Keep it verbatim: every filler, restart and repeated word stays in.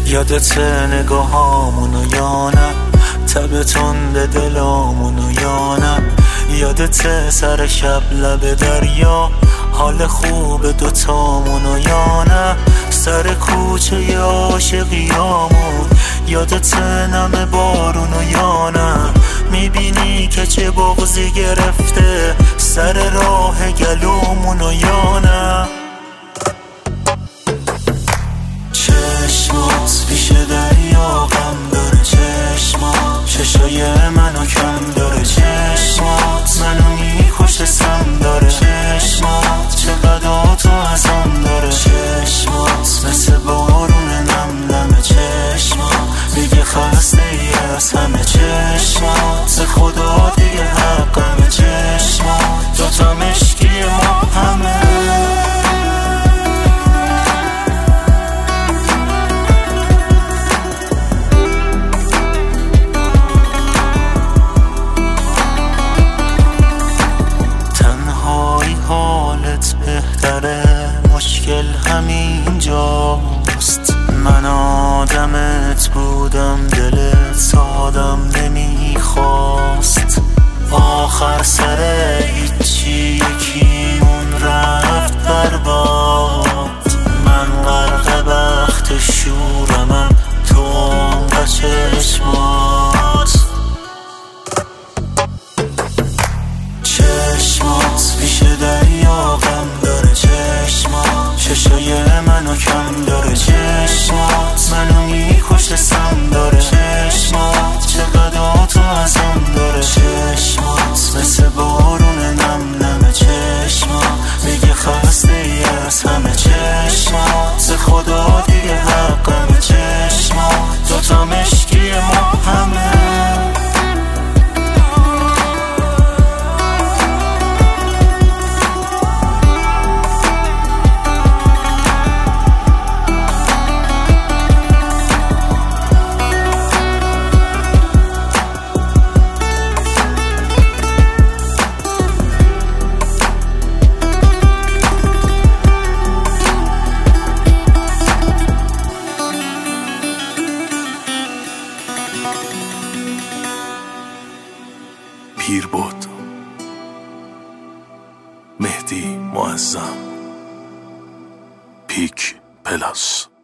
یادت نگاهامونو یا نه، تب تند دلامونو یا نه، یادت سر شب لب دریا، حال خوب دوتامونو یا نه، سر کوچه عاشقیامون یادت نم بارونو یا نه، میبینی که چه بغضی گرفته سر راه گلومونو یا نه. چشمات پیش دریا غم داره، چشمات چشای منو کم داره، چشمات منو میکشه سم داره، چشمات چقدر تو ازم داره، چشمات مثل بارون نم نمه، چشمات میگه خسته ای از همه، چشمات خدا دیگه حقمه، چشمات دوتا مشکی ما همه. مشکل همین جاست، من آدمت بودم دلت آدم نمیخواست، آخر سر هیچی یکیمون رفت برباد، من غرق بخت شورمم تو اونقدر چشمات، چشمات پیش دریا غم داره، چشمات چشای منو کم داره، چشمات منو میکشه سم داره، چشمات چقدر تو ازم داره، چشمات مثل بارون نم نمه، چشمات میگه خسته ای از همه، چشمات خدا دیگه حقمه، چشمات دوتا مشکی ما همه. پیر بود مهدی معظم پیک پلاس.